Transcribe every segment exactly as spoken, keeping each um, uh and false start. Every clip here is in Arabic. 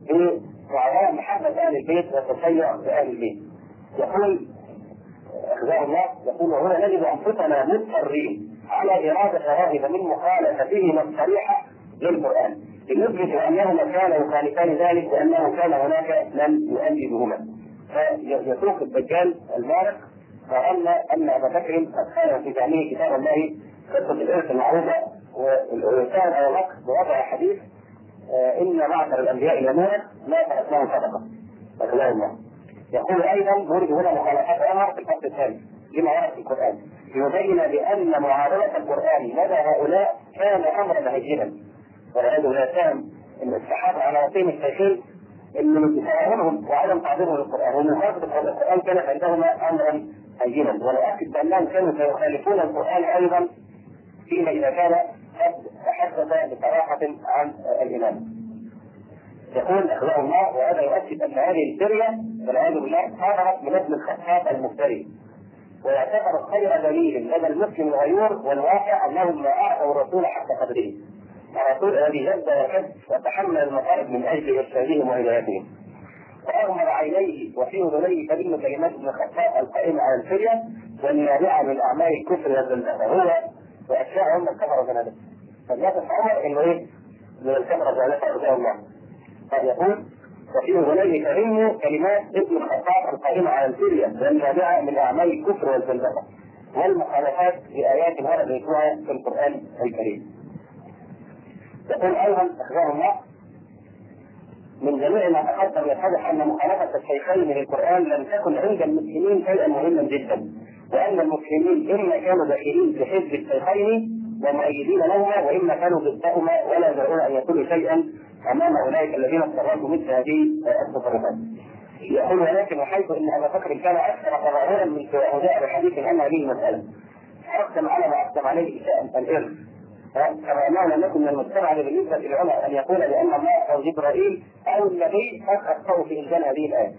بإعلان محبة أهل البيت والتشيع بأهل البيت. يقول أخزاه الله يقول: وهنا نجد أنفسنا مضطرين على إرادة راغبة من مخالفتهما الصريحة للقرآن لنثبت أنهما كانا يخالفان ذلك وأنه كان هناك من يؤيدهما. فيسوق الدجال المارق فأن أن أبا بكر قد كان في جميع كتاب الله قصة الإرث المعروفة والإنسان على الوقت بوضع حديث آه إن معشر الأنبياء يموت لا تأتلهم صدقة. أخزاه الله يقول أيضا: نريد هنا مخالفات عمر في الفصل الثاني لما ورد في القرآن ليبين بأن معارضة القرآن لدى هؤلاء كان أمرا هينا، والعياذ بالله كان الصحابة على وصيهم الشيخين ان تفاهمهم وعدم تعظيمهم للقرآن ومخالفة القرآن كانت عندهما أمرا هينا، ونؤكد بأنهم كانوا سيخالفون القرآن أيضا فيما إذا كان قد تحدث بصراحة عن الإمام. يقول أخزاه الله: وهذا يؤكد أن هذه السرية والعياذ بالله خرجت من ابن الخطاب المفتري، ويعتبر خير دليل لدى المسلم الغيور والواقع أنهم ما أعطوا الرسول حق قدره، الرسول الذي جد وكد وتحمل المصائب من أجل إرشادهم وهدايتهم. فأغمض عينيه وفي أذنيه كلمة كلمات ابن الخطاب القائمة على الفرية والنابعة من أعمال الكفر والزندقة، هو وأشياء هم الكفر والزندقة. فالناس الحمر إنه إيه؟ من الكفر والزندقة رضي الله. فيقول: وفي أذنيه كلمة كلمات ابن الخطاب القائمة على الفرية والنابعة من أعمال الكفر والزندقة والمخالفات بآيات ورد ذكرها في القرآن الكريم. يقول أيضا أخبار الله: من جميع ما تقدم يتضح أن مخالفة الشيخين للقرآن لم تكن عند المسلمين شيئا مهما جدا، وأن المسلمين إما كانوا داخلين في حزب الشيخين ومؤيدين لهما، وإما كانوا ضدهما ولا يدعون أن يكونوا شيئا أمام أولئك الذين استغرقوا مثل هذه التصرفات. يقول: ولكن وحيث أن أبا بكر كان أكثر تظاهرا من شهداء بحديث عن هذه المسألة أقسم على ما أقسم عليه إشاء الإرث، كما أنه لم يكن من المستبعد بالنسبة للعلماء أن يقول لأن الله أو جبرائيل أو النبي قد أخطأوا في إنزال هذه الآية،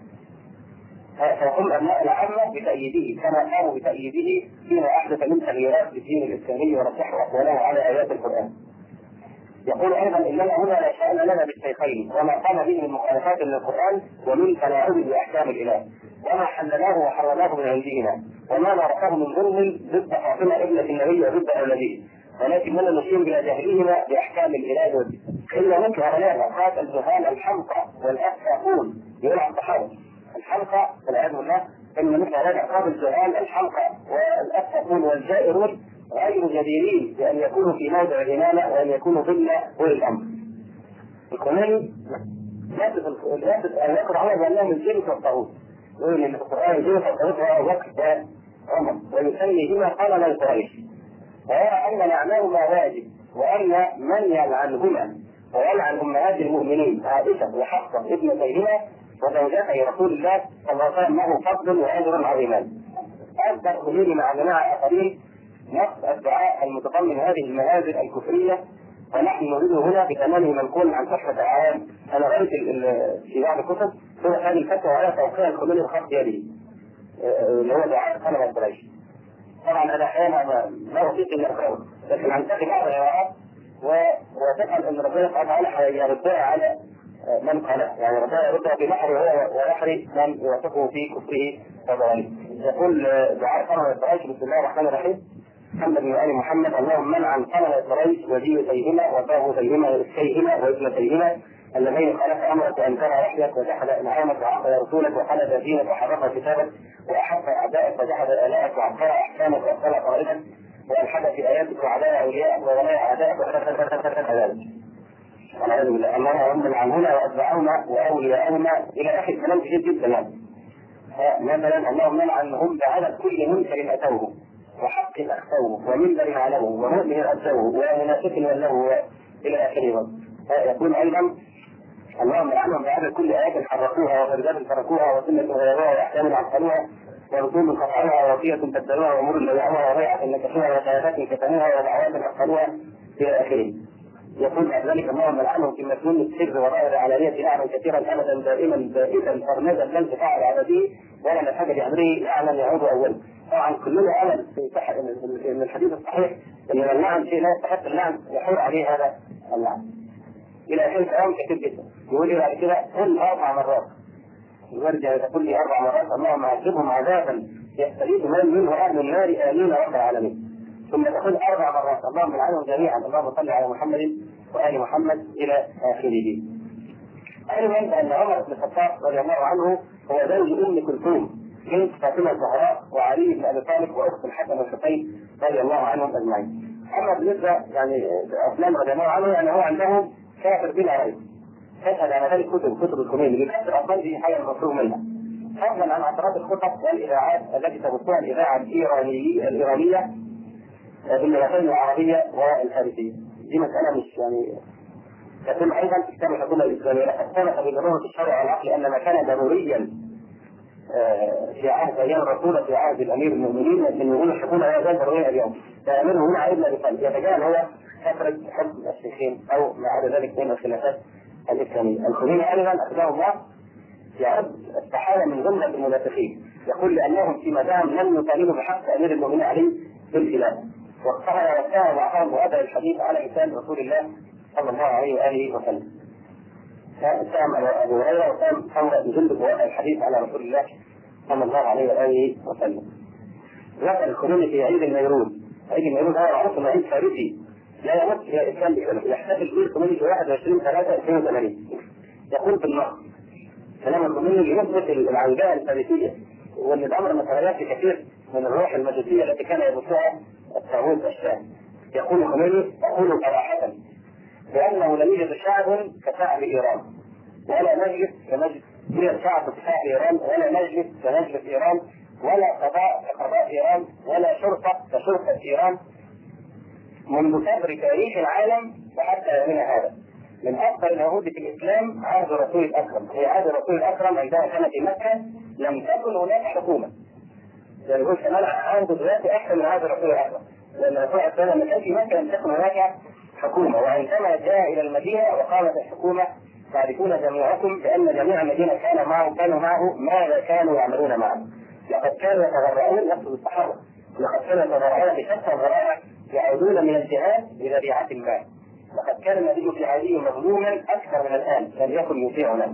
فيقول أبناء العامة بتأييده كما قاموا بتأييده فيما أحدث من تغييرات في الدين الإسلامي ورجحوا أقواله على آيات القرآن. يقول أيضا: إننا هنا لا شأن لنا بالشيخين وما قام به من مخالفات للقرآن ومن تلاعب بأحكام الإله، وما حللناه وحرمناه من عندنا، وما نركه من ظلم ضد فاطمة ابنة النبي وضد أولاديه، ولكننا نشير إلى جهلهما بأحكام الإله والدين. إلا مثل هؤلاء الأوقات الجهال الحمقى والأفاقون يقول عن الصحابة الحمقى والعياذ بالله إن مثل هؤلاء الأوقات الجهال الحمقى والأفاقون والجائرون غير جديرين بأن يكونوا في موضع الإمامة وأن يكونوا ضمن أولي الأمر. الخميني يثبت أن يقرأ على بأنهم الجنس والطاغوت، يقول إن القرآن الجنس والطاغوت هو أبو بكر وعمر، ويسميهما قلم القريش، ويرى أن معناهما واجب، وأن من يلعنهما ويلعن أمهات المؤمنين عائشة وحفصة ابنتيهما وزوجاتي رسول الله صلى الله عليه وسلم له فضل وأجر عظيمان. أكبر خليل مع جماعة آخرين نص الدعاء المتضمن هذه المهازل الكفرية، ونحن نريد هنا بتمامه منقول عن صحة أعوام. أنا قرأت في بعض الكتب هو هذه الفتوى على توقيع الخليل الخاص بيده اللي هو دعاء قلم القريش. طبعا أنا أحيانا ما أطيق إلا أقرأه، لكن عن تقي بعض العراق وتفهم أن ربنا سبحانه وتعالى يردها على من قال، يعني ربنا يردها بنحر ونحر من يوافقه في كفره وضلاله. يقول دعاء قلم القريش: بسم الله الرحمن الرحيم، محمد بن آل محمد، اللهم منعا قلم القريش وجيتيهما وطاغوتيهما ورثيهما وابنتيهما اللذين خلق امرك ان ترى وحيك وجحد انعامك وعصى رسولك وحلف دينك وحرف كتابك واحب اعدائك وجحد الائك وعصى احكامك واختلى قائدك والحد في اياتك وعداء اوليائك وغلاء اعدائك وكذلك. والعياذ بالله. اللهم من عنهما واتبعهما واولياءهما الى اخر كلام كثير جدا. يعني مثلا اللهم من عنهم بعدد كل منكر اتوه وحق اخفوه ومنبر علوه ومؤمن ابسوه ومنافق ولوه الى اخره. يقول ايضا: اللهم لعنهم بعد كل آية حرقوها وغرزات تركوها وسنة غيروها وأحكام عقلوها ورسوم قطعوها ووصية بدلوها وأمور ضيعوها وبيعة نكشوها وشهادات كتموها ودعوات عقلوها إلى آخره. يقول بعد ذلك: اللهم لعنهم في مسنون السر وظاهر علانية لعنا كثيرا أبدا دائما بائدا فرمدا لا انتفاع العبدي ولا نفاذ لأمره لعنا يعود أولا. طبعا كلنا أمل في صحة من الحديث الصحيح أن اللعن شيء لا يستحق اللعن يحول عليه هذا اللعن. إلى آخر كلام كثير جدا. يقول لي بعد كده قل اربع مرات، يرجع يقول لي اربع مرات اللهم عذبهم عذابا يستفيد من منه اهل النار امين رب العالمين. ثم تقول اربع مرات اللهم لعنهم جميعا اللهم صل على محمد وال محمد الى اخره. ايضا ان عمر بن الخطاب رضي الله عنه هو زوج ام كلثوم بنت فاطمه الزهراء وعلي بن ابي طالب واخت الحسن والحسين رضي الله عنهم اجمعين. اما بالنسبه يعني افلام رضي الله عنه يعني هو عندهم كافر بلا ريب، تشهد على ذلك كتب كتب الخميني بكثر اصلا دي حاجه المفروغ منها، فضلا عن عشرات الخطب والاذاعات التي تبثها الاذاعه الايرانيه الايرانيه باللغتين العربيه والفارسيه. دي مساله مش يعني تتم ايضا في كتاب الحكومه الاسلاميه، لقد ثبت بضروره الشرع والعقل ان ما كان ضروريا في عهد ايام الرسول في عهد الامير المؤمنين من نقول الحكومه لا زال ضروريه اليوم. فاميره هنا عيبنا بقلب يتجاهل هو كثره حكم الشيخين او ما عدا ذلك من الخلافات الاسلاميه. الخميني ايضا اخذه الله يعد الصحابه من جمله المنافقين، يقول لانهم في مدام لم يطالبوا بحق امير المؤمنين عليه بالخلافه، واقتهر وكان بعضهم وابى الحديث على لسان رسول الله صلى الله عليه واله وسلم. سام ابو هريره وسام حمزه بن جندب وابى الحديث على رسول الله صلى الله عليه واله وسلم. ذكر الخميني في عيد النيروز، عيد النيروز هذا معروف انه عيد فارسي لا يمت الى الاسلام بكلمه، يحتفل به الخميني في واحد وعشرين ثلاثة ألفين وثمانين. يقول بالنص كلام الخميني يثبت العودة الفارسيه وان الامر ما تغيرش كثير من الروح المجوسيه التي كان يبثها الطاغوت الشام. يقول الخميني اقول صراحه بانه لم يوجد شعب كشعب ايران، ولا مجلس كمجلس يوجد شعب كشعب ايران، ولا مجلس كمجلس ايران، ولا قضاء كقضاء ايران، ولا شرطه كشرطه ايران منذ صدر تاريخ العالم وحتى يومنا هذا. من اكثر العهود في الاسلام عهد الرسول الاكرم، في عهد الرسول الاكرم عندما كان في مكه لم تكن هناك حكومه. يعني يقول كمان عهد دلوقتي احسن من عهد الرسول الاكرم، لان الرسول الاكرم لما كان في مكه لم تكن هناك حكومه، وعندما جاء الى المدينه وقامت الحكومه تعرفون جميعكم بان جميع المدينه كان معه كانوا معه ماذا كانوا يعملون معه. لقد كانوا يتغرعون نفس الصحابه، لقد كانوا يتغرعون بشتى الغرائع يعودون من الجهاد بذريعه المال. لقد كان النبي في عهده مظلوما اكثر من الان، لم يكن يطيعنا.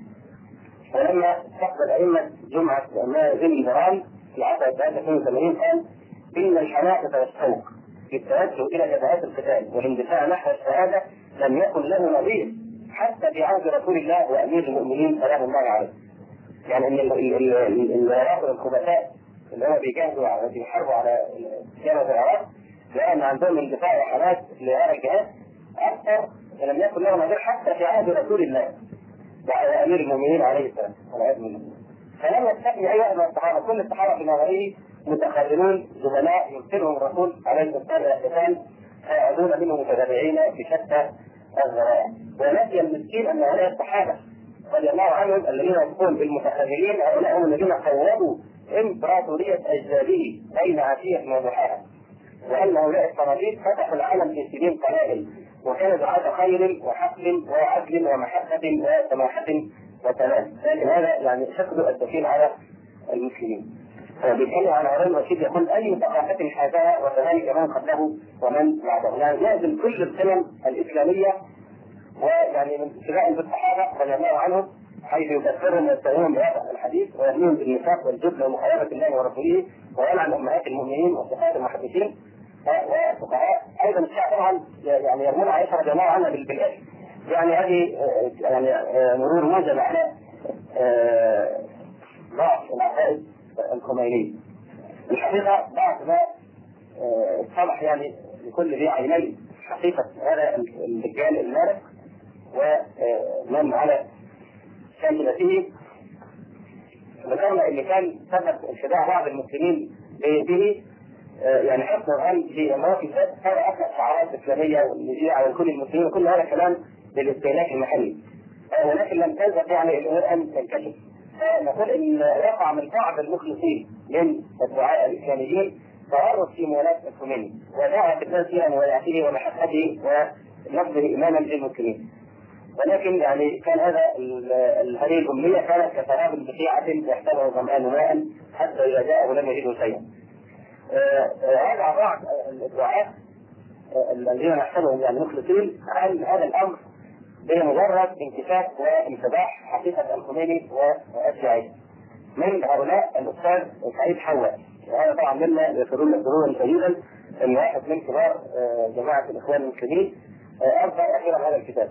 ولما استقبل ائمه جمعه ذي الجيران في عام اثنين وثمانين قال ان الحماسه والشوق في التوجه الى جبهات القتال والاندفاع نحو الشهاده لم يكن له نظير حتى في عهد رسول الله وامير المؤمنين سلام الله عليه. يعني ان العراق والخبثاء اللي هم بيجاهدوا وبيحاربوا على جبهه العراق لان عندهم اندفاع وحماس لهذا الجهاد اكثر لم يكن له نظير حتى في عهد رسول الله وامير المؤمنين عليه السلام والعياذ بالله. فلم يستحي اي واحد من الصحابه، كل الصحابه في نظره متخاذلون جبناء يرسلهم الرسول عليه الصلاه والسلام فيعودون منه متتابعين في شتى الذرائع. ونسي المسكين ان هؤلاء الصحابه رضي الله عنهم الذين يقولون بالمتخاذلين هؤلاء هم الذين قوموا امبراطوريه اجداده بين عشيه وضحاها، وان هؤلاء الصناديق فتحوا العالم في سنين قلائل وكانوا دعاة خير وحقل وعدل ومحبه وسماحه وسلام. لكن هذا يعني شكل الدخيل على المسلمين. فبالتالي على هارون الرشيد يقول اي ثقافه حازها وكذلك من قبله ومن بعده، يعني لازم كل القيم الاسلاميه ويعني من ابتداء بالصحابه رضي الله عنهم حيث يكفرهم ويستهينون بهذا الحديث ويرميهم بالنفاق والجبن ومخالفه الله ورسوله ويلعن امهات المؤمنين وصفات المحدثين وفقهاء. ايضا الشيعة طبعا يعني يرمون عائشه رضي الله عنها بالاثم. يعني هذه يعني مرور موجب على ضعف العقائد الخمينية. الحقيقة بعد ما اتضح يعني لكل ذي عينين حقيقة هذا الرجال المارق ومن على شاكلته، ذكرنا اللي كان سبب انخداع بعض المسلمين به يعني حسن الظن في مواقف هذا اكثر شعارات اسلاميه والمذيع على كل المسلمين وكل هذا الكلام للاستهلاك المحلي، ولكن لم تزل يعني الامور ان تنكشف. نقول ان يقع من بعض المخلصين من الدعاء الاسلاميين تورط في موالاه الخميني ودعوه الناس الى موالاته ومحبته ونصبه اماما للمسلمين، ولكن يعني كان هذا هذه الامنيه كانت كسراب بقيعه يحتوي ظمآن ماء حتى اذا جاء ولم يجده شيئا. هذا بعض الدعاة الذين نحسبهم يعني مخلصين عن هذا الامر بمجرد انكشاف وانفتاح حقيقه الخميني والشيعيه. من هؤلاء الاستاذ سعيد حواء، وهذا طبعا مما يذكرون سرورا شديدا ان واحد من كبار جماعه الاخوان المسلمين ارسل اخيرا هذا الكتاب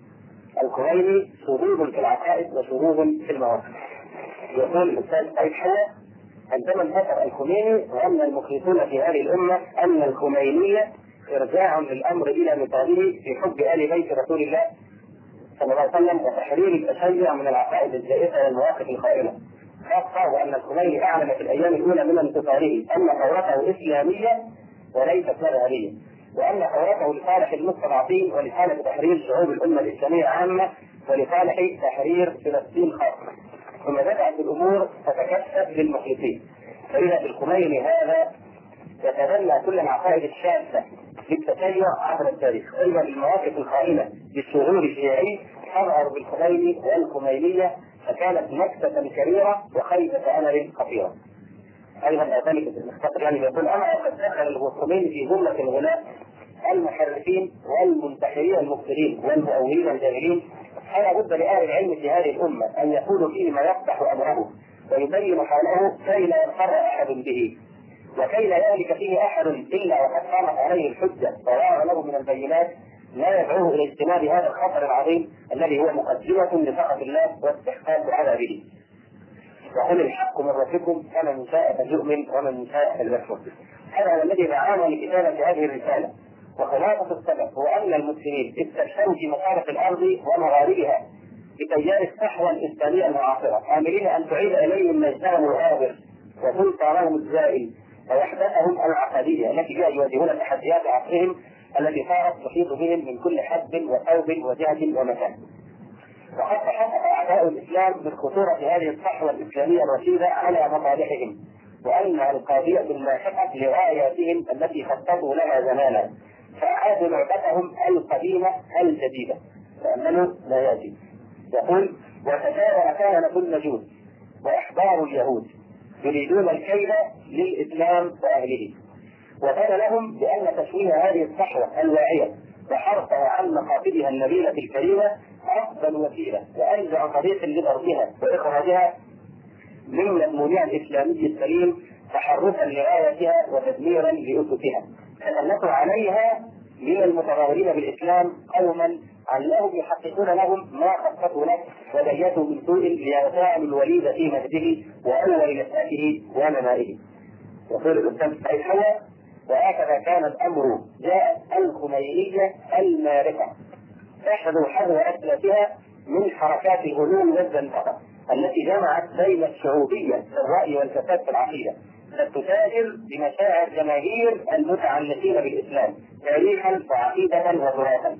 الخميني شذوذ في العقائد وشذوذ في المواقف. يقول الاستاذ سعيد حواء: عندما انتصر الخميني ظن المخلصون في هذه الامه ان الخمينيه ارجاع للامر الى مثاله في حب ال بيت رسول الله صلى الله عليه وسلم وتحرير التشيع من العقائد الزائفه والمواقف الخائنه، خاصه وان الخميني اعلن في الايام الاولى من انتصاره ان ثورته اسلاميه وليست مذهبيه، وان ثورته لصالح المستضعفين ولصالح تحرير شعوب الامه الاسلاميه عامه ولصالح تحرير فلسطين خاصه. ثم بدات الامور تتكشف للمخلصين، فاذا الخميني هذا يتبنى كل العقائد الشاذه للتشيع عبر التاريخ، ايضا المواقف الخائنه للشذوذ الشيعي تظهر بالخميني والخمينيه، فكانت نكسه كبيره وخيبه امل خطيره. ايضا ذلك المختصر يعني يقول: انا قد دخل الخميني في جمله الغلاة المحرفين والمنتحرين المبطلين والمؤولين الجاهلين، فلا بد لاهل العلم في هذه الامه ان يقولوا فيه ما يفتح امره ويبين حاله كي لا ينفر احد به، وكي لا يهلك فيه احد الا وقد قامت عليه الحجه وظهر له من البينات لا يدعوه الى اجتناب هذا الخطر العظيم الذي هو مقدمه لسخط الله واستحقاق عذابه. وقل الحق من ربكم فمن شاء فليؤمن ومن شاء فليكفر. هذا هو الذي دعانا لكتابه هذه الرساله، وخلاصه السبب هو ان المسلمين استشهدوا في مشارق الارض ومغاربها بتيار الصحوه الاسلاميه المعاصره، امرين ان تعيد اليهم مجدهم الغابر وسلطانهم الزائل ووحدتهم العقديه التي بها يواجهون تحديات عصرهم التي صارت تحيط بهم من كل حد وثوب وجهه ومكان. وقد تحقق اعداء الاسلام من خطوره هذه الصحوه الاسلاميه الرشيده على مصالحهم، وانها القاضيه اللاحقه لغاياتهم التي خططوا لها زمانا، فاعادوا لعبتهم القديمه الجديده فامنوا لا ياتي. يقول: وتجاوز كهنه النجوم واحبار اليهود يريدون الكيد للاسلام واهله، وكان لهم بان تشويه هذه الصحوه الواعيه وحرفها عن مقاصدها النبيله الكريمه افضل وسيله وانجع طريق لضربها واخراجها من مضمونها الاسلامي السليم تحرفا لغايتها وتدميرا لاسسها، فسلطوا عليها من المتظاهرين بالاسلام قوما علهم يحققون لهم ما خططوا له وبيتوا من سوء ليغتالوا الوليد في مهده واول نشاته ونمائه. يقول الاستاذ سعيد حواء: وهكذا كان الامر، جاءت الخمينيه المارقه تحذو حذو اسلافها من حركات الغلو والزندقه التي جمعت بين الشعوبيه في الراي والفساد في العقيده، فتتاجر بمشاعر جماهير المتعلقين بالاسلام تاريخا وعقيده وتراثا،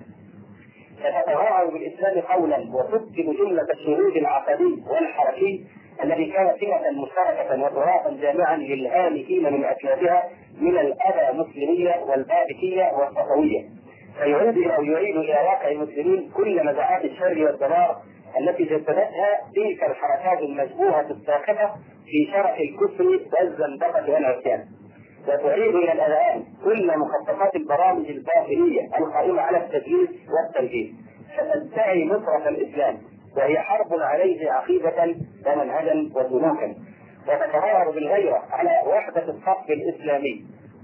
فتتغاضى بالاسلام قولا وتبطل جمله الشذوذ العقدي والحركي الذي كان سمه مشتركه وتراثا جامعا للهالكين من اسلافها من الابى مسلميه والبابكيه والصفويه، فيعود او يعيد الى واقع المسلمين كل نزعات الشر والدمار التي جسدتها تلك الحركات المشبوهه الساخطه في شرف الكفر والزندقه والعصيان، وتعيد الى الاذهان كل مخططات البرامج الباطنيه القائمه على التدليس والتلبيس، فتدعي نصره الاسلام وهي حرب عليه عقيده ومنهجا وسلوكا، وتتظاهر بالغيره على وحده الصف الاسلامي،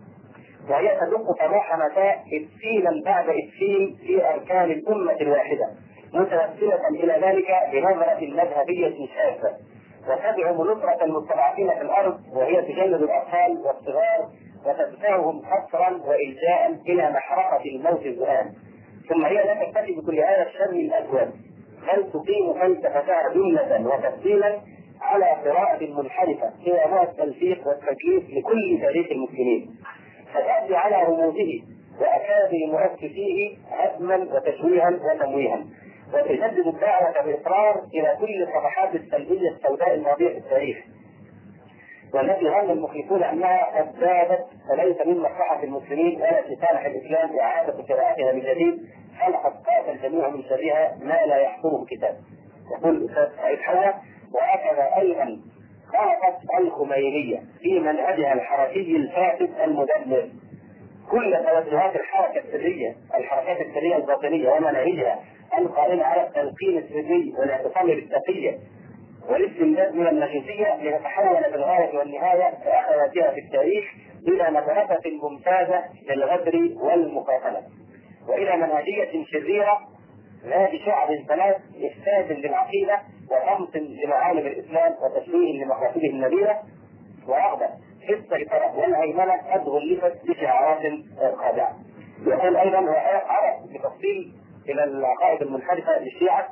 وهي تدق طموح مساء افسينا بعد افسين في اركان الامه الواحده، متوسله الى ذلك بنظره مذهبيه شاذه، وتدعم نصره المستضعفين في الارض وهي تجلد الاطفال والصغار وتدفعهم حصرا والجاء الى محرقه الموت الذئاب، ثم هي لا تكتفي بكل هذا الشر الاسود بل تقيم فلسفتها جمله وتفصيلا على قراءه منحرفه هي نوع التلفيق والتكليف لكل تاريخ المسلمين، فتأتي على رموزه وأكابر مؤسسيه هدما وتشويها وتمويها، وتجدد الدعوة بإصرار إلى كل الصفحات السلبية السوداء الماضية في التاريخ، والتي ظن المخلصون أنها قد ذابت فليس من مصلحة المسلمين ولا في صالح الإسلام إعادة قراءتها من جديد، فلقد قاتل الجميع من شرها ما لا يحصره كتاب. يقول الأستاذ سعيد حواء: وهكذا أيضا خالفت الخمينيه في منهجها الحركي الفاسد المدمر كل توجهات الحركه السريه، الحركات السريه الباطنيه ومناهجها القائمة على التلقين السري والاعتصام بالتقية والاستمداد من النجوسية لتتحول بالغاية والنهاية كأخواتها في التاريخ إلى مدرسة ممتازة للغدر والمقاتلة، وإلى منهجية شريرة ذات شعب ثلاث إفساد للعقيدة وطمس لمعالم الإسلام وتشويه لمقاصده النبيلة ورغبة في السيطرة والهيمنة قد غلفت بشعارات خادعة. يقول أيضا وعرض بتفصيل إلى العقائد المنحرفة للشيعة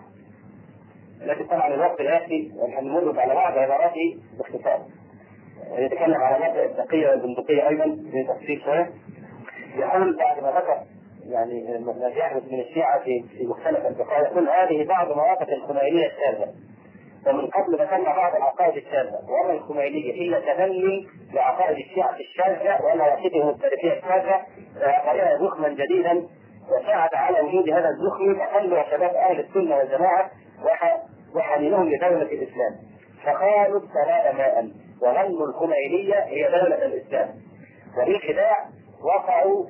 التي طبعا الوقت الآتي ونمر على بعض عباراته باختصار. يتكلم على مبدأ التقية والبندقية أيضا بتفصيل شوية. يقول بعد ما ذكر يعني ما يحدث من الشيعة في مختلف البقايا يقول هذه بعض مواقف الخمينية الشاذة، ومن قبل ذكرنا بعض العقائد الشاذة، وما الخمينية إلا تبني لعقائد الشيعة الشاذة ومواقفهم التاريخية الشاذة فأعطيها زخما جديدا وساعد على وجود هذا الزخم فخلوا شباب أهل السنة والجماعة وحنينهم لدولة الإسلام فقالوا السماء ماء وظنوا الخمينية هي دولة الإسلام، وبالخداع وقعوا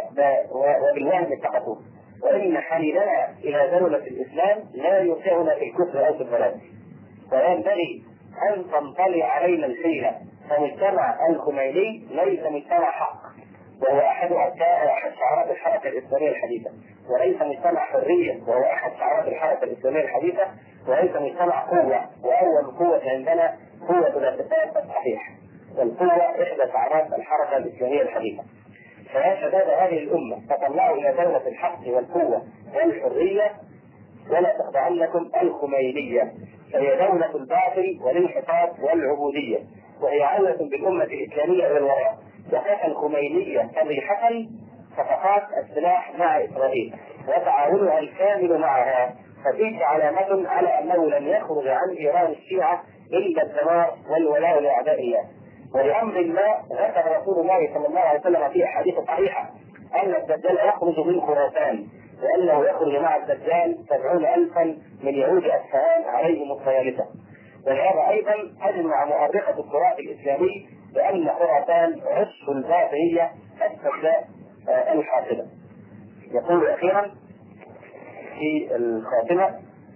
وبالوهم اتقفوا، وإن حنيننا إلى دولة الإسلام لا يوسعنا في الكفر أو في الضلال، وينبغي أن تنطلي علينا الحيلة، فمجتمع الخميني ليس مجتمع حق وهو أحد أحد شعارات الحركة الإسلامية الحديثة، وليس مجتمع حرية وهو أحد شعارات الحركة الإسلامية الحديثة، وليس مجتمع قوة وأول قوة عندنا قوة الاعتصام الصحيح، والقوة إحدى شعارات الحركة الإسلامية الحديثة. فيا شباب هذه الأمة تطلعوا إلى دولة الحق والقوة والحرية ولا تخدعنكم الخمينية، فهي دولة الباطل والانحطاط والعبودية، وهي عودة بالأمة الإسلامية إلى الوراء. وكانت الخمينية صريحة صفقات السلاح مع إسرائيل وتعاونها الكامل معها، فتلك علامة على أنه لن يخرج عن إيران الشيعة إلا الدمار والولاء لأعداء الله. ولأمر ما ذكر رسول الله صلى الله عليه وسلم في أحاديث صحيحة أن الدجال يخرج من خراسان، وأنه يخرج مع الدجال سبعون ألفا من يهود أصفهان عليهم الطيالسة. ولهذا أيضا أجمع مؤرخة التراث الإسلامي بأن خراسان عش الباطنية السوداء الحاصلة. يقول أخيرا في الخاتمة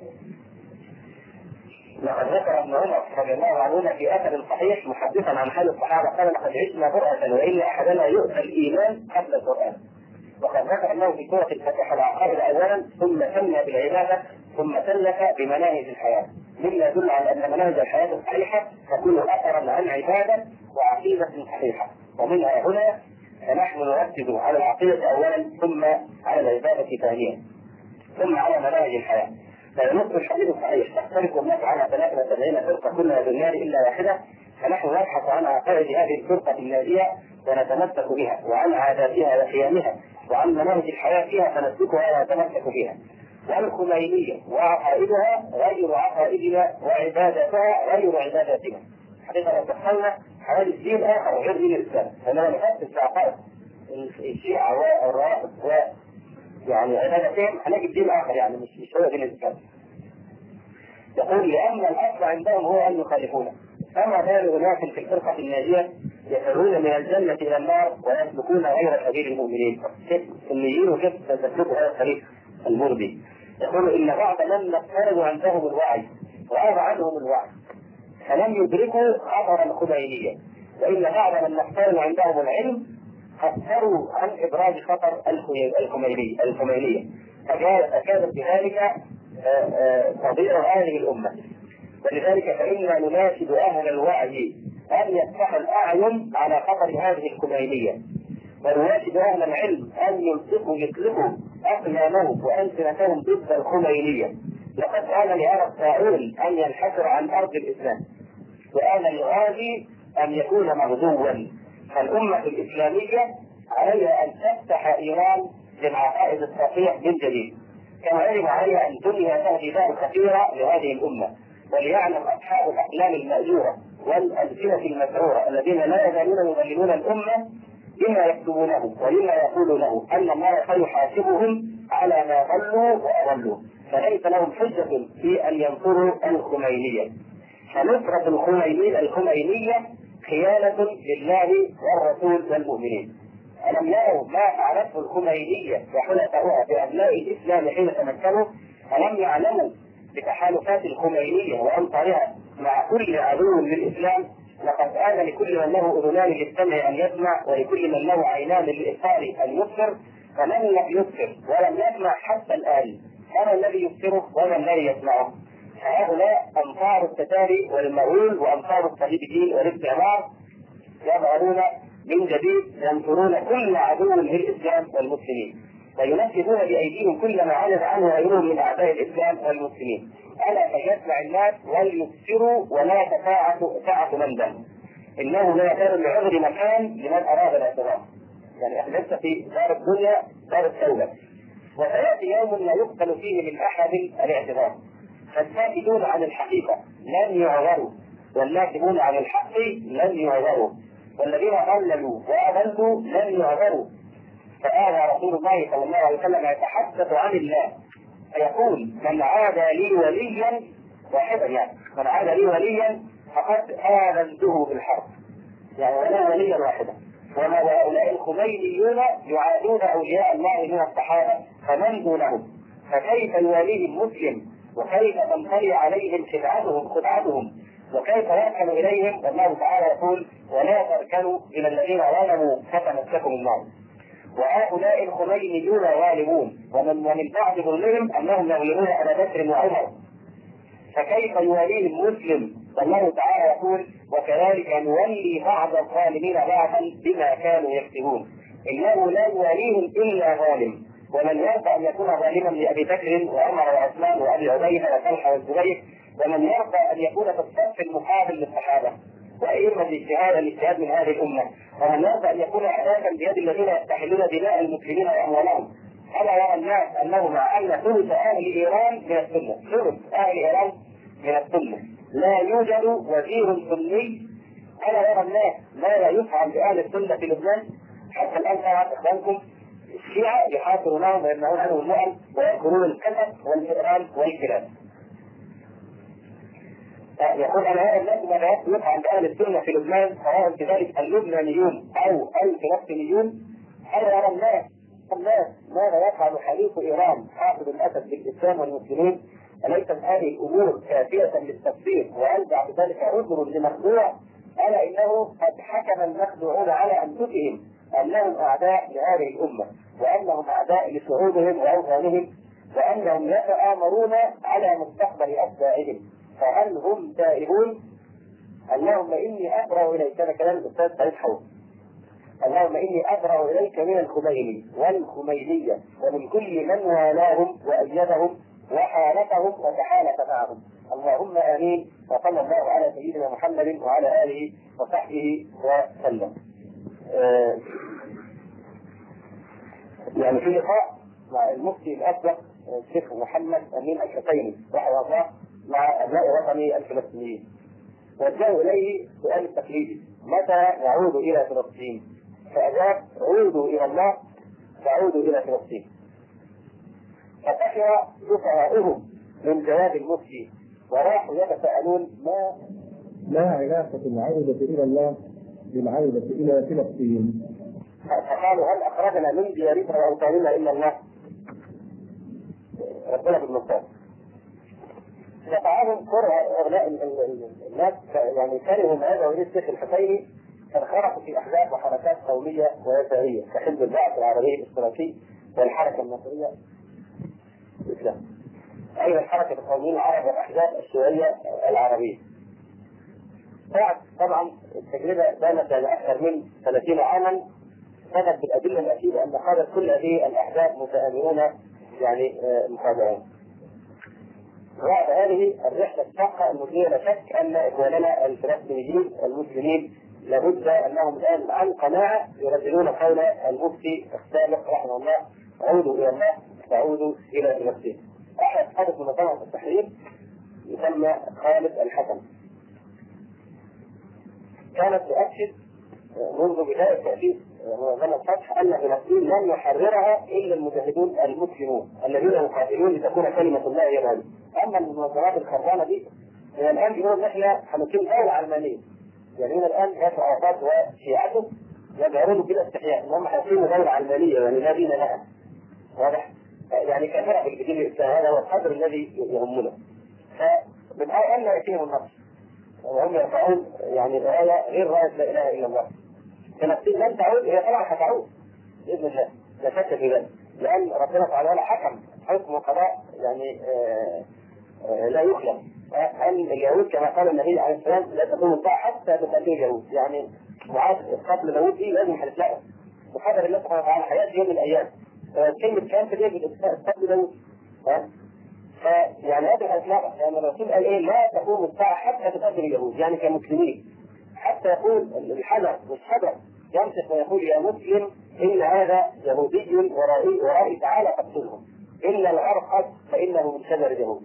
لقد ذكر ابن عمر رضي الله عنهما في اثر صحيح محدثا عن حال الصحابه قال لقد عشنا برهه وان احدنا يؤتى الايمان قبل القران، وقد ذكر انه في سوره الفتح العقائد اولا ثم ثنى بالعباده ثم سلك بمناهج الحياه، مما يدل على ان مناهج الحياه الصحيحه تكون اثرا عن عباده وعقيده صحيحه، ومنها هنا فنحن نركز على العقيده اولا ثم على العباده ثانيا ثم على مناهج الحياه. فنص الحديث الصحيح تختلف الناس عنها ثلاثة وسبعين فرقة كلها بالنار إلا واحدة، فنحن نبحث عن عقائد هذه الفرقة الناجية ونتمسك بها، وعن عاداتها وقيمها، وعن مناهج الحياة فيها فنسلكها ونتمسك بها. والخمينية وعقائدها غير عقائدنا وعبادتها غير عباداتنا. حقيقة لو دخلنا حوالي دين آخر غير دين الإسلام، فنحن نفسر في عقائد الشيعة والروافض و يعني عبادتهم هنجد دين آخر يعني مش مش هو دين الإسلام. يقول لأن الأصل عندهم هو أن يخالفونه، أما بال أناس في الفرقة الناجية يفرون من الجنة إلى النار ويسلكون غير سبيل المؤمنين. كيف سنيين وكيف تسلكوا هذا الطريق المرضي؟ يقول إن بعض من نفترض عندهم الوعي وغاب عنهم الوعي فلم يدركوا خطر الخمينية، وإن بعض من نفترض عندهم العلم أكثروا عن إبراز خطر الخمينية الخمينية فكانت بذلك تضيع هذه الأمة. ولذلك فإننا نناشد أهل الوعي أن يفتحوا الأعين على خطر هذه الخمينية، ونناشد أهل العلم أن يلصقوا يطلقوا أقلامهم وألسنتهم ضد الخمينية. لقد آن لهذا الطاعون أن ينحسر عن أرض الإسلام، وآن لغازي أن يكون مغزوا. فالأمة الإسلامية عليها أن تفتح إيران للعقائد الصحيحة من جديد، كما يجب عليها أن تنهي تهديدات خطيرة لهذه الأمة، وليعلم أصحاب الأقلام المأجورة والألسنة المسعورة الذين لا يزالون يضللون الأمة بما يكتبونه وبما يقولونه أن الله سيحاسبهم على ما ضلوا وأضلوا، فليس لهم حجة في أن ينصروا الخمينية. فنصرة الخمينية الخمينية خيانة لله والرسول والمؤمنين. ألم يروا ما فعلته الخمينية وحلفاؤها بأبناء الإسلام حين تمكنوا؟ ألم يعلموا بتحالفات الخمينية وأنصارها مع كل عدو للإسلام؟ لقد آن لكل من له أذنان للسمع أن يسمع، ولكل من له عينان للإبصار أن يبصر، فمن لم يبصر ولم يسمع حتى الآن أنا الذي يبصره وأنا الذي يسمعه. هؤلاء أنصار التتاري والمغول وأنصار الصليبيين والاستعمار يظهرون من جديد ينصرون كل عدو للإسلام والمسلمين، وينفذون بأيديهم كل ما عجز عنه غيرهم من أعداء الإسلام والمسلمين. ألا فليسمع الناس وليبصروا ولا تساعة ساعة مندم، إنه لا يزال العذر مكان لمن أراد الاعتراف. يعني احنا لسه في دار الدنيا دار التوبة، وسيأتي يوم لا يقبل فيه من أحد الاعتراف، فالساكتون عن الحقيقة لن يعذروا، والناكبون عن الحق لن يعذروا، والذين ضللوا وأضلوا لن يعذروا. فهذا رسول الله صلى الله عليه وسلم يتحدث عن الله فيقول: من عادى لي وليا واحدا، يعني من عادى لي وليا فقد آذنته بالحرب، يعني ولا وليا واحدا. وما هؤلاء الخمينيون يعادون أولياء الله من الصحابة فمن دونهم، فكيف يواليهم مسلم؟ وكيف تنطلي عليهم خدعتهم خدعتهم وكيف يركن إليهم؟ والله تعالى يقول: ولا تركنوا إلى الذين ظلموا فتمسكم النار. وهؤلاء الخمينيون غالبون، ومن من بعد ظلمهم أنهم يغلبون على بكر وعمر، فكيف يواليهم مسلم؟ والله تعالى يقول: وكذلك نولي بعض الظالمين بعضا بما كانوا يكسبون. إنه لا يواليهم إلا ظالم، ومن يرضى أن يكون ظالما لأبي بكر وعمر وعثمان وأبي عبيدة وطلحة والزبير، ومن يرضى أن يكون في الصف المقابل للصحابة وأئمة الاجتهاد الاجتهاد من هذه الأمة، ومن يرضى أن يكون حداثا بيد الذين يستحلون دماء المسلمين وأموالهم. ألا يرى الناس أنه مع أن ثلث أهل إيران من السنة، ثلث أهل إيران من السنة، لا يوجد وزير سني. ألا يرى الناس ماذا يفعل بأهل السنة في لبنان؟ حتى الآن أعرف إخوانكم الشيعة يحاصرونهم ويمنعون عنهم المال ويأكلون الكسب والفئران والكلاب. يقول: أنا هذا الناس ماذا يفعل بأهل السنة في لبنان، سواء كذلك اللبنانيون أو الفلسطينيون. ألا يرى الناس الناس ماذا يفعل حليف إيران حافظ الأسد بالإسلام والمسلمين؟ أليست هذه الأمور كافية للتفسير وأرجع بذلك عذر لمخدوع؟ ألا إنه قد حكم المخدوعون على أنفسهم أنهم أعداء لهذه الأمة، وأنهم أعداء لشعوبهم وأوطانهم، وأنهم يتآمرون على مستقبل أتباعهم. فهل هم تائبون؟ اللهم إني أبرأ إليك، هذا كلام الأستاذ سعيد حوض، اللهم إني أبرأ إليك من الخميني والخمينية ومن كل من والاهم وأيدهم وحالفهم وتحالف معهم. اللهم آمين. وصلى الله على سيدنا محمد وعلى آله وصحبه وسلم. آه يعني في لقاء مع المفتي الأسبق الشيخ محمد أمين الحسيني رحمه الله مع أبناء وطني الفلسطينيين، وجهوا إليه سؤال التقليدي: متى نعود إلى فلسطين؟ فأجاب: عودوا إلى الله تعودوا إلى فلسطين. فسخر سفهاؤهم من جواب المفتي وراحوا يتساءلون: ما ما علاقة العودة إلى الله بالعودة إلى فلسطين؟ فقالوا: هل أخرجنا من ديارنا وأوطاننا إلا الله؟ ربنا بالمصطفى. فتعالوا كره هؤلاء الناس، يعني كرهوا هذا وليد الشيخ الحسيني، فانخرطوا في أحزاب وحركات قومية ويسارية كحزب البعث العربي الاشتراكي والحركة المصرية الإسلام، أيضا حركة القوميين العرب والأحزاب الشيوعية العربية. بعد طبعا التجربة دامت أكثر من ثلاثين عاما، ثبت بالأدلة الأكيدة أن قادة كل هذه الأحزاب متآمرون يعني مخادعون. بعد هذه الرحلة الشاقة المثيرة لا شك أن إخواننا الفلسطينيين المسلمين لابد أنهم الآن عن قناعة يرددون قول المفتي السابق رحمه الله: عودوا إلى الله تعودوا إلى فلسطين. أحد حدث منظمة التحرير يسمى خالد الحسن كانت تؤكد منذ بداية تأسيس منظمة فتح أن فلسطين لن يحررها إلا المجاهدون المسلمون الذين يقاتلون لتكون كلمة الله هي العليا. أما المنظمات الخربانة دي من الآن بيقولوا إن إحنا هنقيم دولة علمانية، يعني من الآن ياسر عرفات وشيعته يظهرون كده استحياء إن هم هيقيموا دولة علمانية يعني لا دين لها. واضح؟ يعني كثيرا بالدين الاسلام، هذا هو القدر الذي يهمنا. فمن ان لا يتيهم النصر وهم يرفعون يعني الآية غير راية لا اله الا الله، فنفسين لن تعود، هي طبعا هتعود باذن الله لا شك في ذلك، لان ربنا تعالى حكم حكم قضاء يعني آآ آآ لا يخلف. ان اليهود كما قال النبي عليه السلام لا تكون الطاعه حتى تقتل اليهود، يعني معاد قتل اليهود دي لازم هتتلقى وقدر الله سبحانه وتعالى حياه يوم من الايام. كلمه كان في دي قتل اليهود، ها فيعني هذا هتتلقى، يعني الرسول قال ايه؟ لا تقوم الساعه حتى تقتل اليهود، يعني كمسلمين حتى يقول الحجر والشجر يمسك ويقول يا مسلم ان هذا يهودي ورائي ورائي تعالى قتلهم الا العرقد فانه من شجر اليهود.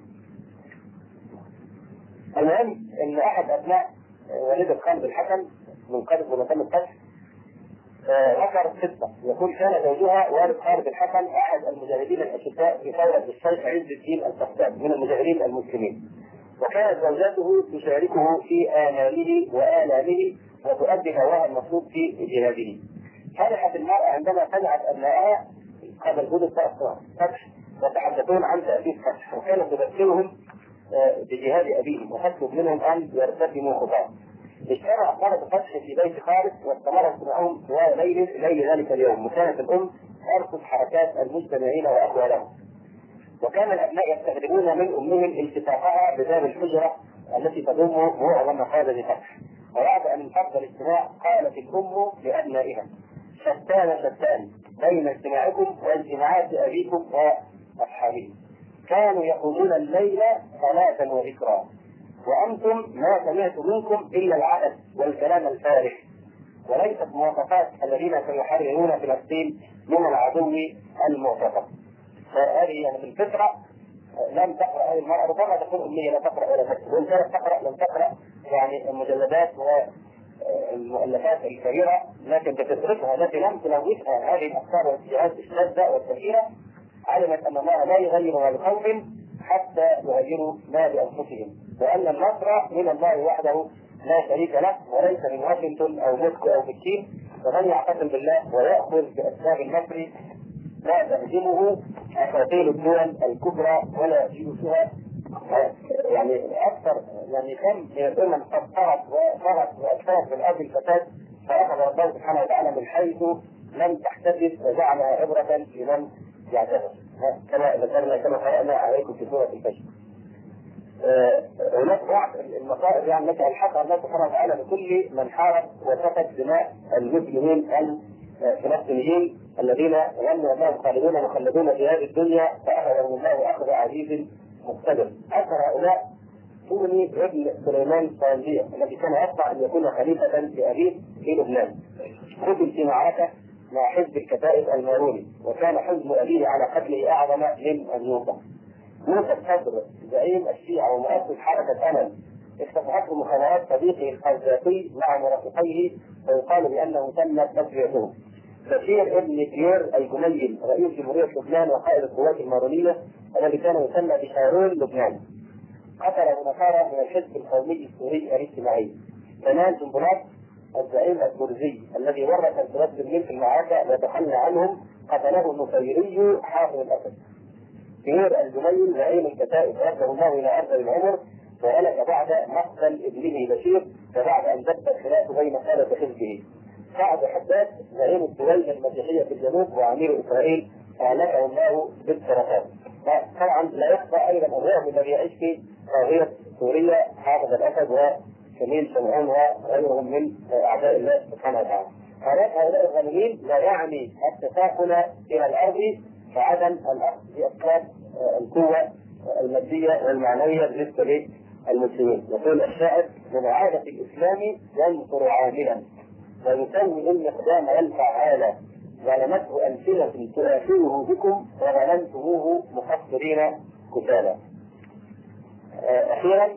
المهم ان احد ابناء والد خالد الحكم من قبل منظمه الفتح ذكر قصه، يقول كان زوجها والد خالد الحكم احد المجاهدين الاشداء في ثوره الشيخ عز الدين القسام من المجاهدين المسلمين، وكانت زوجته تشاركه في آماله وآلامه وتؤدي هواها المطلوب في جهاده. فرحت المرأة عندما سمعت أبنائها قبل وجود فتح وتحدثون عن تأسيس فتح، وكانت تذكرهم بجهاد أبيهم وتطلب منهم أن يرتكبوا خطاه. اجتمع طلبة فتح في بيت خالد واستمرت معهم طوال ليل ليل ذلك اليوم، وكانت الأم ترصد حركات المجتمعين وأقوالهم. وكان الأبناء يستغربون من أمهم التفاقها بباب الحجرة التي تضم معظم مخازن فتح. وبعد أن انفض الاجتماع قالت الأم لأبنائها شتان شتان بين اجتماعكم واجتماعات أبيكم وأصحابه، كانوا يقومون الليل صلاة وذكرى وأنتم ما سمعت منكم إلا العدد والكلام الفارغ، وليست مواصفات الذين سيحررون فلسطين من العدو المعتقد. فهذه يعني بالفطرة لم تقرأ هذه المرأة، ربما تكون أمية لا تقرأ ولا تكتب، وإن كانت تقرأ لم تقرأ يعني المجلدات والمؤلفات الكبيرة، لكن بتدرسها التي لم تلوثها هذه الأفكار والاتجاهات الشاذة والكثيرة. علمت أن الله لا يغير ما بقوم حتى يغيروا ما بأنفسهم، وأن النصر من الله وحده لا شريك له، وليس من واشنطن أو موسكو أو بكين، ومن يعتصم بالله ويأخذ بأسباب النصر لا تهزمه أساطيل الدول الكبرى ولا جيوشها. يعني أكثر يعني كم من الأمم قد طغت وطغت وأكثرت من أرض الفساد، فأخذ الله سبحانه وتعالى من حيث لم تحتسب وجعلها عبرة لمن يعتبر، كما ذكرنا كما قرأنا عليكم في سورة الفجر. هناك بعض المصائب يعني التي ألحقها الله سبحانه وتعالى بكل من حارب وسفك دماء المسلمين الفلسطينيين الذين ظنوا انهم خالدون مخلدون في هذه الدنيا، فاخذهم الله اخذ عزيز مقتدر. اكثر هؤلاء سوني ابن سليمان ساندية الذي كان يطمع ان يكون خليفه لابيه في لبنان، قتل في معركه مع حزب الكتائب الماروني، وكان حزب ابيه على قتله اعظم من ان يوقف. موسى الصدر زعيم الشيعه ومؤسس حركه امل افتتحته مخابرات صديقه القذافي مع مرافقيه، ويقال بانه تمت تسويته. بشير ابن كيير الجميل رئيس جمهورية لبنان وقائد القوات المارونية الذي كان يسمى بشارون لبنان، قتل نصارى من الحزب القومي السوري الاجتماعي. كمان جنبلاط الزعيم البرزي الذي ورث الفلسطينيين في المعركة وتخلى عنهم قتله النصيري حافظ الأسد. كيير الجميل زعيم الكتائب رده الله إلى أرض العمر، وهلك بعد مقتل ابنه بشير وبعد أن دب الخلاف بين قادة حزبه. سعد حداد زعيم الدول المسيحية في الجنوب وعمير إسرائيل أهلكه الله بالسرطان. طبعا لا يخفى أيضا الرعب الذي يعيش في طاغية سوريا حافظ الأسد وكميل شمعون وغيرهم من أعداء الله سبحانه وتعالى. هؤلاء هؤلاء الظالمين لا يعني التساكن إلى الأرض فعدم الأخذ بأسباب القوة المادية والمعنوية بالنسبة للمسلمين. يقول الشاعر: من عادة الإسلام ينصر عاملا ويسوي المقدام والفعالة، ظلمته أمثلة تؤثره بكم وظلمتموه مقصرين كسالى. أخيرا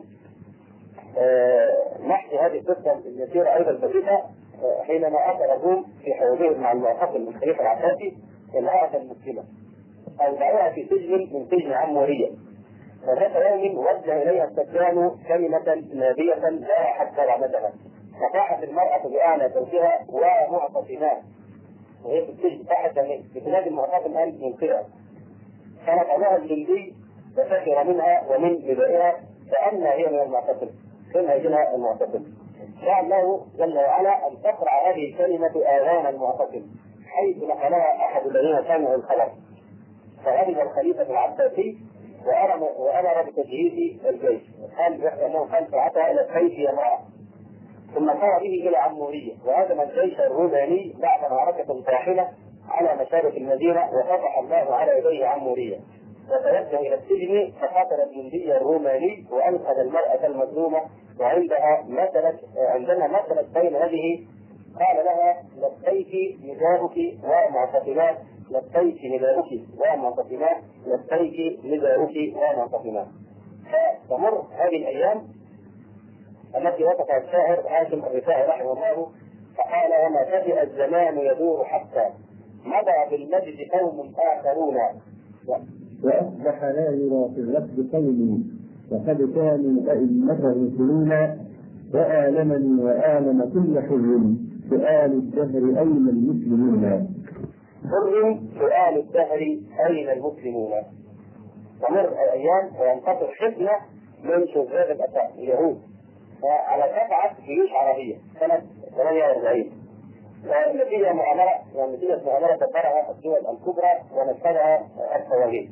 نحكي هذه القصة اليسيرة أيضا بسيطة. حينما أتى الروم في حروبهم مع المعتصم الخليفة العباسي امرأة مسلمة أودعوها في سجن من سجن عمورية، فذات يوم وجه إليها السجان كلمة نابية لا أحد رغبتها، فصاحت المرأة بأعلى صوتها ومعتصمات، وهي في السجن تحت بتنادي المعتصم أن ينقذها، فنقضها الجندي فسخر منها ومن بدائها كأنها هي من المعتصم، كأنها هي المعتصم. شاء الله جل وعلا أن تقرأ هذه الكلمة آذان المعتصم حيث نقلها أحد الذين سمعوا الخبر، فغضب الخليفة العباسي وأمر وأمر بتجهيز الجيش، قال أنه قال ساعتها إلى السيف يا امرأة، ثم سار به إلى عمورية وهزم الجيش الروماني بعد معركة طاحنة على مشارف المدينة، وفتح الله على يديه عمورية، وتوجه إلى السجن فقاتل الجندي الروماني وأنقذ المرأة المظلومة، وعندها مثلت عندما مثلت بين هذه قال لها لبيك نداؤك ومعتصمات، لبيك نداؤك ومعتصمات، لبيك نداؤك ومعتصمات. فتمر هذه الأيام التي وصفها الشاعر هاشم الرفاعي رحمه الله فقال وما تجئ الزمان يدور حتى مضى بالمجد قوم آخرون، وأصبح لا يرى في الركب قوم وقد كانوا أئمة رسلونا، وآلمني وآلم كل حر سؤال الدهر أين المسلمون. حر سؤال الدهر أين المسلمون. تمر الأيام وينتصر حزمة من شباب الأساء اليهود على سبعة جيوش عربية سنة ثمانية وأربعين، ونتيجة مؤامرة ونتيجة مؤامرة دبرها الدول الكبرى ونفذها الصواريخ.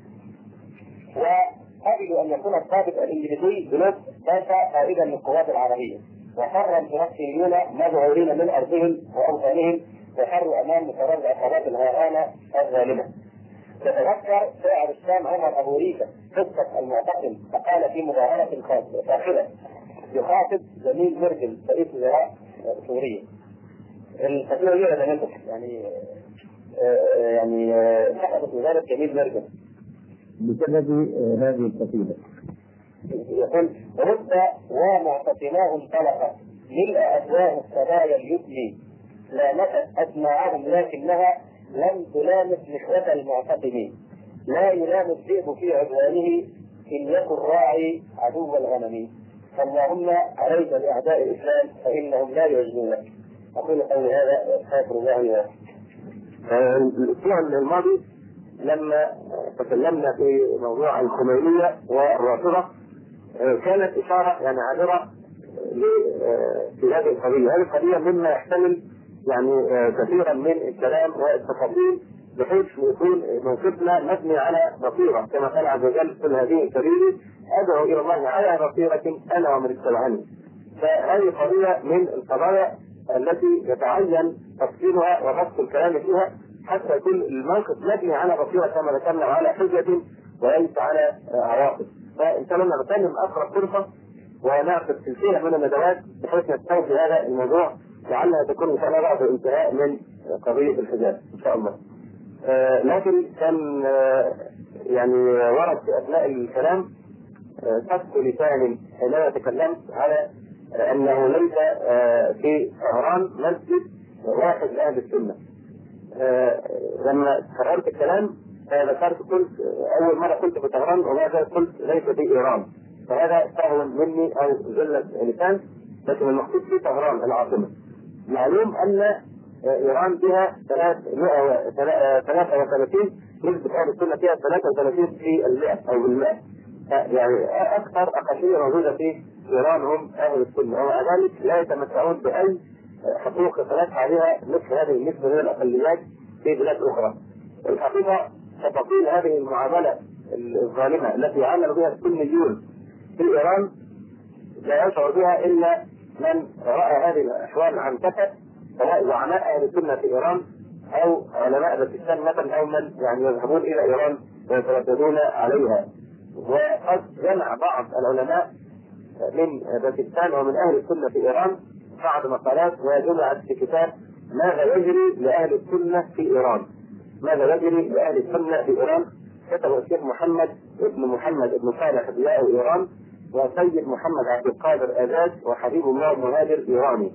وقبلوا أن يكون الضابط الإنجليزي بلوك دافع قائدا للقوات العربية، وفر الفلسطينيون مذعورين من أرضهم وأوطانهم وفروا أمام مفرد عقبات الغرامة الظالمة. تتذكر شاعر الشام عمر أبو ريفة قصة المعتصم فقال في مظاهرة فاخرة يخاطب جميل مرجل رئيس وزراء سوريا الفتوى هي لم يعني آه يعني سقطت آه وزارة جميل مرجل بسبب آه هذه القصيدة. يقول رد ومعتصماه انطلقت ملء أفواه السرايا اليتمي لامست أسماعهم لكنها لم تلامس نخوة المعتصمين، لا يلام الذئب في عدوانه إن يكن راعي عدو الغنم، فاللهم عليك بأعداء الإسلام فإنهم لا يعجبونك. أقول قولي هذا وأستغفر الله لي ولكم. الأسبوع الماضي لما تكلمنا في موضوع الخمينية والرافضة كانت إشارة يعني عابرة في هذه القضية، هذه القضية مما يحتمل يعني كثيرا من الكلام والتفاصيل بحيث يكون موقفنا مبني على بصيرة كما قال عز وجل قل هذه سبيلي أدعو إلى الله على بصيرة أنا ومن اتبعني. فهذه قضية من القضايا التي يتعين تفصيلها وبسط الكلام فيها حتى يكون الموقف مبني على بصيرة كما ذكرنا وعلى حجة وليس على عواقب. فإن شاء الله نغتنم أقرب فرصة ونعقد سلسلة من الندوات بحيث نستوفي هذا الموضوع لعلها تكون إن شاء الله بعد الانتهاء من قضية الحجاب إن شاء الله. آه لكن كان آه يعني ورد في أثناء الكلام سفك لسان حينما تكلمت على آه أنه ليس آه في طهران مسجد واحد لأهل السنة. آه لما قررت الكلام ذكرت قلت أول مرة قلت في طهران وما زلت قلت ليس في إيران، فهذا سهو مني أو زلة لسان، لكن المقصود في طهران العاصمة. معلوم أن إيران بها ثلاثة وثلاثين نسبة أهل السنة فيها ثلاثة وثلاثين في المئة أو بالمئة، يعني أكثر أقلية موجودة في إيران هم أهل السنة، ومع ذلك لا يتمتعون بأي حقوق يتمتع عليها مثل هذه النسبة من الأقليات في بلاد أخرى. الحقيقة تفاصيل هذه المعاملة الظالمة التي عملوا بها السنيون في إيران لا يشعر بها إلا من رأى هذه الأحوال عن كثب، سواء زعماء أهل السنة في إيران أو علماء باكستان مثلا أو من يعني يذهبون إلى إيران ويترددون عليها. وقد جمع بعض العلماء من باكستان ومن أهل السنة في إيران بعض مقالات وجمعت في كتاب ماذا يجري لأهل السنة في إيران. ماذا يجري لأهل السنة في إيران كتبه الشيخ محمد ابن محمد ابن صالح ضياء إيران وسيد محمد عبد القادر آزاد وحبيب الله مهاجر إيراني.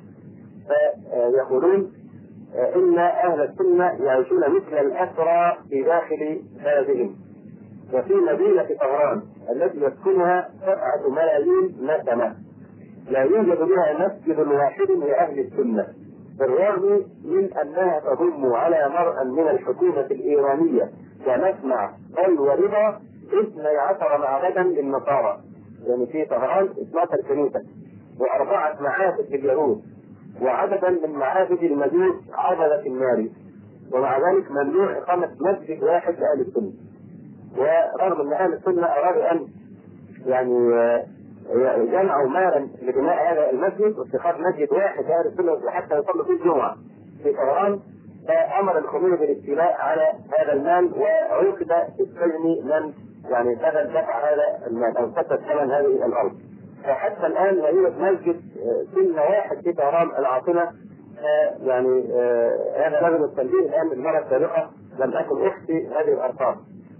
فيقولون إن أهل السنة يعيشون مثل الأسرى في داخل بلدهم، وفي مدينة طهران التي يسكنها سبعة ملايين نسمة لا يوجد بها مسجد واحد لأهل السنة، بالرغم من أنها تضم على مرأى من الحكومة الإيرانية ومسمع بل ورضا اثني عشر معبدا للنصارى. يعني في طهران اثنتا عشرة كنيسة وأربعة معابد لليهود وعددا من معابد المجوس عبدة النار، ومع ذلك ممنوع إقامة مسجد واحد لأهل السنة. ورغم أن أهل السنة أرادوا أن يعني جمعوا مالا لبناء هذا المسجد واتخاذ مسجد واحد لأهل السنة حتى يصلوا فيه الجمعة في طهران، فأمر الخميني بالاستيلاء على هذا المال وعوقب بالسجن من يعني بدل دفع هذا المال أو سدد ثمن هذه الأرض. فحتى الآن لا يوجد مسجد سنة واحد في طهران العاصمة. يعني هذا لازم التنبيه الآن بالمرة السابقة لم أكن أخفي هذه الأرقام.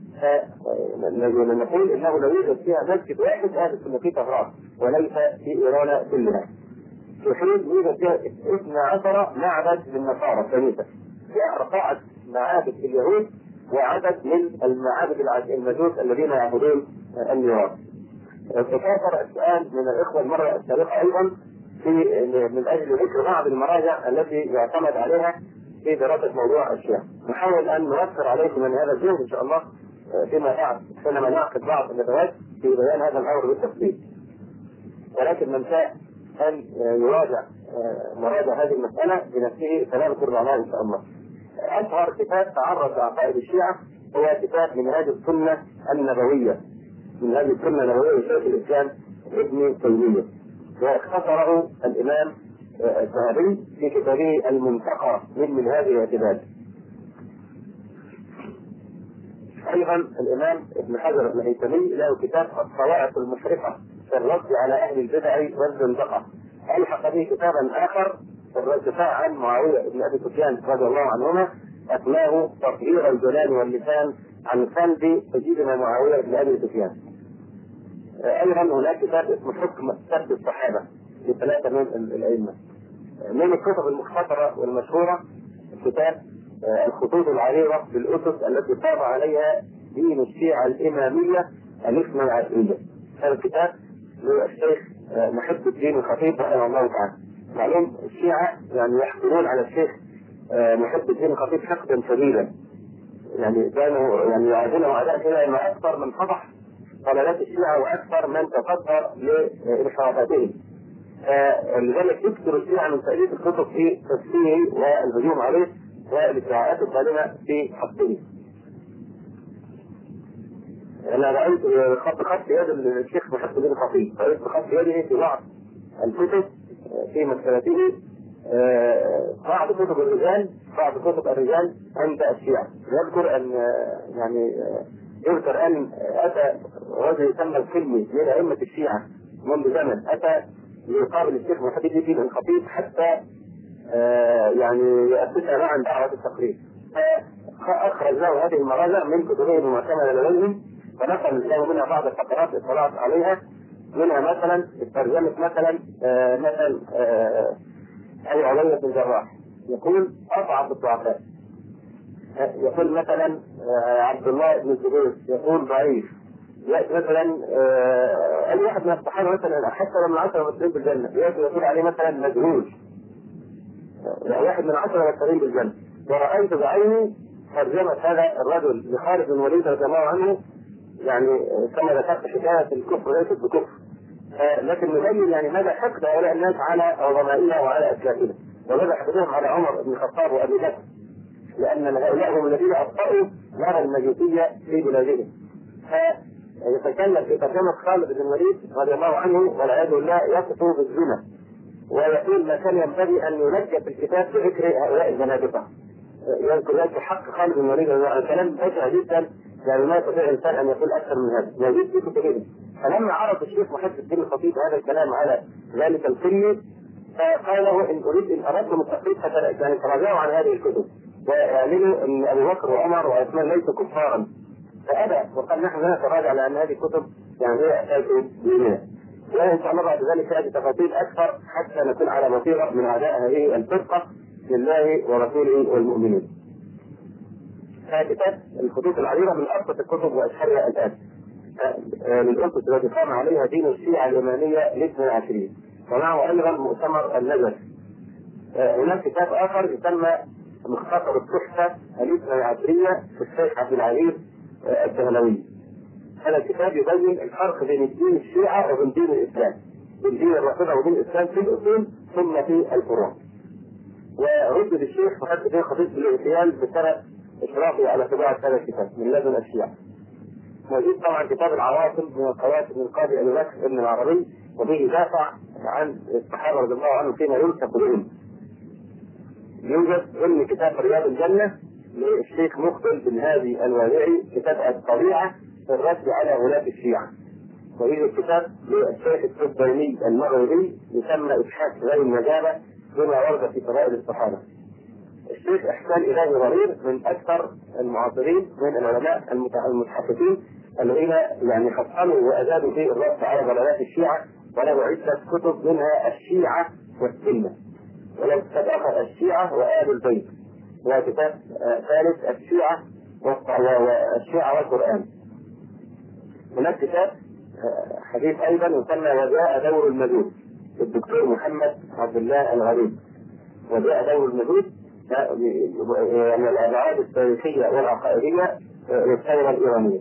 نقول إنه لا يوجد فيها مسجد واحد أهل السنة في طهران وليس في إيران كلها. في حين يوجد فيها اثني عشر معبد للنصارى كنيسة، فيها أربعة معابد اليهود وعدد من المعابد المجوس الذين يعبدون النيران. تكاثر السؤال من الإخوة المرة السابقة أيضا في من أجل ذكر بعض المراجع التي يعتمد عليها في دراسة موضوع الشيعة. نحاول أن نوفر عليكم من هذا الجهد إن شاء الله فيما بعد حينما نعقد بعض الندوات في بيان هذا الأمر بالتفصيل. ولكن من شاء أن يراجع مراجع هذه المسألة بنفسه فنذكر معناه إن شاء الله. أشهر كتاب تعرض لعقائد الشيعة هو كتاب منهاج السنة النبوية، منهاج السنة النبوية لشيخ الإسلام ابن تيمية، واختصره الإمام الذهبي في كتابه المنتقى من منهاج الاعتدال. أيضا الإمام ابن حجر الهيثمي له كتاب الصواعق المشرقة في الرد على أهل البدع والزندقة، ألحق به كتابا آخر في الدفاع عن معاوية بن أبي سفيان رضي الله عنهما أسماه تطهير الجنان واللسان عن سلب سيدنا معاوية بن أبي سفيان. أيضا هناك كتاب اسمه حكم سب الصحابة لثلاثة من الأئمة. من الكتب المختصرة والمشهورة كتاب الخطوط العريضة بالأسس التي طاب عليها دين الشيعة الإمامية الاثنى عشرية. هذا الكتاب للشيخ محب الدين الخطيب رحمه الله تعالى. معلوم الشيعة يعني يحكمون على الشيخ محب الدين الخطيب حقدا شديدا، يعني كانوا يعني يعادونه أعداء كده ما أكثر من فضح ضلالات الشيعة وأكثر من تصدر لانحرافاتهم. لذلك يكثر الشيعة من تأليف الكتب في تفسيره والهجوم عليه والادعاءات الظالمة في حقه. أنا رأيت خط خط يد الشيخ محب الدين الخطيب، رأيت خط يده في بعض الكتب في مسألته، بعض كتب الرجال بعض كتب الرجال عند الشيعة. يذكر أن يعني يذكر أن أتى رجل يسمى الكلمي من أئمة الشيعة منذ زمن، أتى ليقابل الشيخ محب الدين الخطيب حتى يعني يأسسها معا دعوة التقريب. فأخرج له هذه المراجع من كتبه المعتمدة لديهم، فنقل له منها بعض الفقرات اطلعت عليها، منها مثلا ترجمة مثلا مثلا أبي عبيدة بن الجراح يقول أصعب الضعفاء، يقول مثلا عبد الله بن الزبير يقول ضعيف، يأتي مثلا أي واحد من الصحابة مثلا حتى لما عشرة مبشرين بالجنة يأتي يقول عليه مثلا مجهول، واحد من عشرة مبشرين بالجنة. ورأيت بعيني ترجمة هذا الرجل لخالد بن الوليد رضي الله عنه، يعني كما ذكرت حكاية الكفر ليست بكفر، لكن نبين يعني مدى حقد هؤلاء الناس على عظمائنا وعلى أسلافنا، ومدى حقدهم على عمر بن الخطاب وأبي بكر، لأن هؤلاء هم الذين أبطأوا نار المجوسية في بلادهم. فيتكلم في ترجمة خالد بن الوليد رضي الله عنه والعياذ بالله يصف بالزنا، ويقول ما كان ينبغي أن ينجى في الكتاب بذكر هؤلاء الزنادقة. يذكر ذلك حق خالد بن الوليد رضي الله عنه، كلام بشع جدا، يعني ما يستطيع الإنسان أن يقول أكثر من هذا، موجود في كتبه. فلما عرض الشيخ محب الدين الخطيب هذا الكلام على ذلك القلي فقال له إن أريد إن أردتم التقليد يعني تراجعوا عن هذه الكتب ويعلنوا أن أبو بكر وعمر وعثمان ليسوا كفارا، فأبى وقال نحن لا نتراجع لأن هذه الكتب يعني هي أساس ديننا. وإن شاء الله بعد ذلك هذه تفاصيل أكثر حتى نكون على بصيرة من أعداء هذه الفرقة لله ورسوله والمؤمنين. كتاب الخطوط العريضة من أبسط الكتب وأشهرها الآن، من الأسس التي قام عليها دين الشيعة الإمامية الاثنى عشرية، ومعه أيضا مؤتمر النجف. هناك كتاب آخر يسمى مختصر التحفة الاثنى عشرية للشيخ عبد العزيز الدهلوي. هذا الكتاب يبين الفرق بين الدين الشيعة وبين دين الإسلام، بين دين الرافضة وبين الإسلام في الأصول ثم في الفروع. ورد للشيخ محمد بن خطيب بالاغتيال بسبب إشرافه على طباعة هذا الكتاب من لدن الشيعة. موجود طبعا كتاب العواصم من القواعد من القاضي أبي بكر ابن العربي، وفيه دافع عن الصحابة رضي الله عنهم فيما يلصق بهم. يوجد ضمن كتاب رياض الجنة للشيخ مقبل بن هادي الوادعي كتاب الطبيعة في الرد على غلاة الشيعة. ويوجد كتاب للشيخ السبيني المغربي يسمى إبحاث غير النجابة بما ورد في فضائل الصحابة. الشيخ إحسان إلهي ضرير من أكثر المعاصرين من العلماء المتحدثين الذين يعني حصلوا وأزادوا في الرد على ضلالات الشيعة، وله عدة كتب منها الشيعة والسنة، وله كتاب آخر الشيعة وآل البيت، وكتاب ثالث الشيعة والشيعة والقرآن. هناك كتاب حديث أيضا يسمى وجاء دور المجوس الدكتور محمد عبد الله الغريب. وجاء دور المجوس يعني الأبعاد التاريخية والعقائدية للثورة الإيرانية.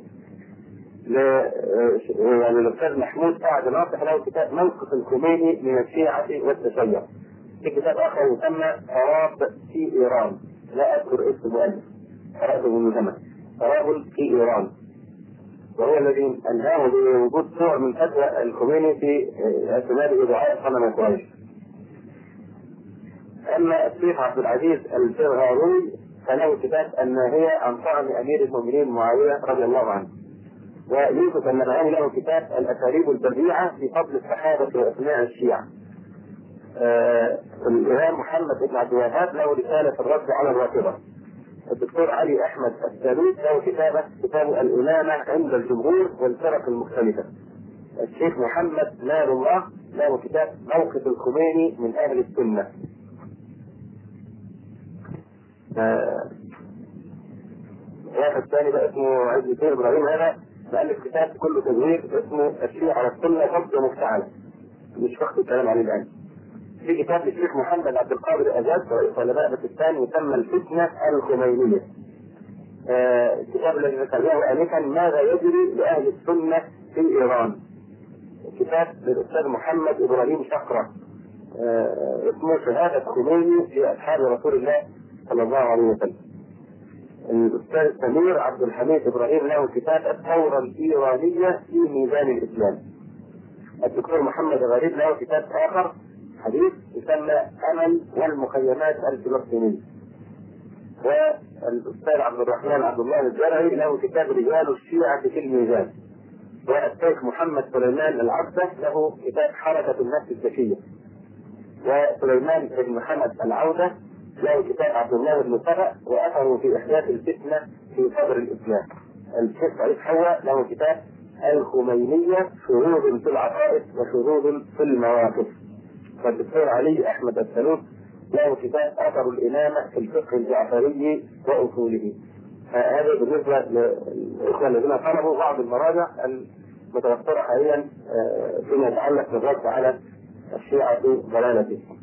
يعني الأستاذ محمود سعد ناصح له كتاب موقف الخميني من الشيعة والتشيع. في كتاب آخر يسمى خراب في إيران، لا أذكر اسم المؤلف، قرأته من زمن، خراب في إيران، وهو الذي أنهاه بوجود صور من فتوى الخميني في اعتماد إذاعات صنم قريش. أما الشيخ عبد العزيز الفرغاوي فله كتاب الناهية عن طعن أمير المؤمنين معاوية رضي الله عنه. ويوسف النبهاني له كتاب الأساليب البديعة في فضل الصحابة وأثناء الشيعة. آه الإمام محمد بن عبد الوهاب له رسالة في الرد على الرافضة. الدكتور علي أحمد الثالوث له كتابة كتاب الإمامة عند الجمهور والفرق المختلفة. الشيخ محمد نار الله له كتاب موقف الخميني من أهل السنة. آه واحد ثاني بقى اسمه عز الدين إبراهيم، هذا مؤلف كتاب كله تدوير اسمه الشيعة على السنة قبضة مفتعلة، مش وقت الكلام عليه الآن. في كتاب للشيخ محمد عبد القادر أزاد رئيس علماء باكستان يسمى الفتنة الخمينية. آه الكتاب الذي ذكرناه آنفا ماذا يجري لأهل السنة في إيران. كتاب للأستاذ محمد إبراهيم شقرة آه اسمه شهادة خميني في أصحاب رسول الله صلى الله عليه وسلم. الأستاذ سمير عبد الحميد إبراهيم له كتاب الثورة الإيرانية في ميزان الإسلام. الدكتور محمد غريب له كتاب آخر حديث يسمى أمل والمخيمات الفلسطينية. والأستاذ عبد الرحمن عبد الله الزرعي له كتاب رجال الشيعة في الميزان. والشيخ محمد سليمان العبده له كتاب حركة النفس الذكية. وسليمان بن محمد العودة له كتاب عبد الله بن سبأ وأثره في إحداث الفتنة في صدر الإسلام. الشيخ سعيد حواء له كتاب الخمينية شذوذ في العقائد وشذوذ في المواقف. والدكتور علي أحمد الثالوث له كتاب أثر الإمامة في الفقه الجعفري وأصوله. هذا بالنسبة للإخوة الذين طلبوا بعض المراجع المتوفرة حاليا فيما يتعلق بالرد على الشيعة في ضلالته.